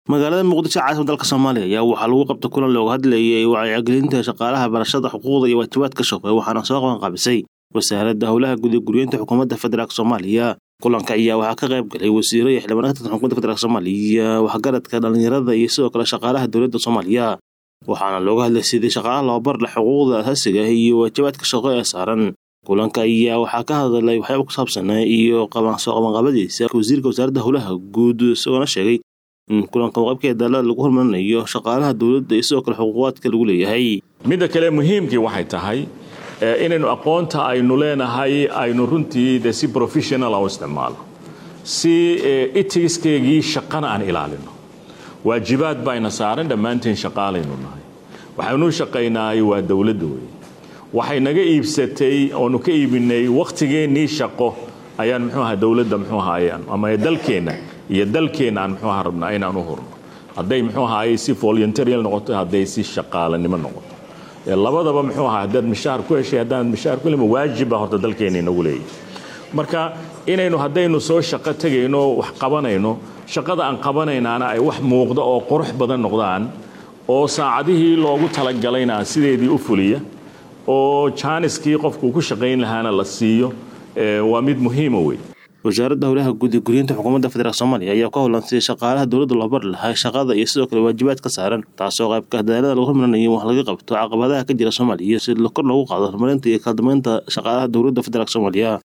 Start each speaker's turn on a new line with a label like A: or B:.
A: magaalada Muqdisho caasimada dalka Soomaaliya ayaa waxaa lagu qabtay kulan looga hadlayay wacyigelinta shaqaalaha barashada xuquuqda iyo waajibaadka shaqo waxaana soo qabanqaabisay wasaaradda howlaha guud ee guryeynta xukuumadda federaalka Soomaaliya. Kulanka ayaa waxaa ka qayb galay wasiirro iyo xildhibaano ka tirsan xukuumadda federaalka Soomaaliya, waxgaradka dhalinyarada iyo sidoo kale shaqaalaha dowladda Soomaaliya. waxaana looga hadlay sidii shaqaalaha loo bar lahaa xuquuqda aasaasiga ah iyo waajibaadka shaqo ee saaran. kulanka ayaa waxaa ka hadlay waxyaabo ku saabsan iyo qabanqaabadiisa wasiirka wasaaradda howlaha guud isagoo sheegay in kulanka qaybkeeda lagu hormarinayo shaqaalaha dowladda iyo sidoo kale xuquuqaadka lagu leeyahay.
B: midda kale muhiimkii waxay tahay inaynu aqoonta aynu leenahay aynu runtii si professional u isticmaalo, si eticskeegii shaqana aan ilaalino. waajibaad bayna saaran dhammaanteen shaqaalaynu nahay, waxaynu shaqaynaay waa dowladda wey. waxay naga iibsatay oonu ka iibinay waqtigeennii shaqo ayaan dowladda ama dalkeena iyo dalkeena aan rabnaa inaan u hurno, hadday si voluntarial noqoto, hadday si shaqaalanimo noqoto. labadaba haddaad mishaar ku heshay, haddaan mishaar ku helin, waajiba horta dalkeena inagu leeyahay. marka inaynu haddaynu soo shaqo tegayno wax qabanayno, shaqada aan qabanaynaana ay wax muuqda oo qurux badan noqdaan, oo saacadihii loogu talagalayna sideedii u fuliya, oo jaaniskii qofku ku shaqayn lahaana la siiyo, waa mid muhiima wey.
A: wasaaradda howlaha guud ee guryeynta xukuumadda federaalka Soomaaliya ayaa ka howlan sidii shaqaalaha dowladda loo bar lahaa shaqada iyo sidoo kale waajibaadka saaran, taasoo qaybka dadaalada lagu hormarinayo wax laga qabto caqabadaha ka jira Soomaaliya si kor loogu qaado horumarinta iyo kala dambeynta shaqaalaha dowladda federaalka Soomaaliya.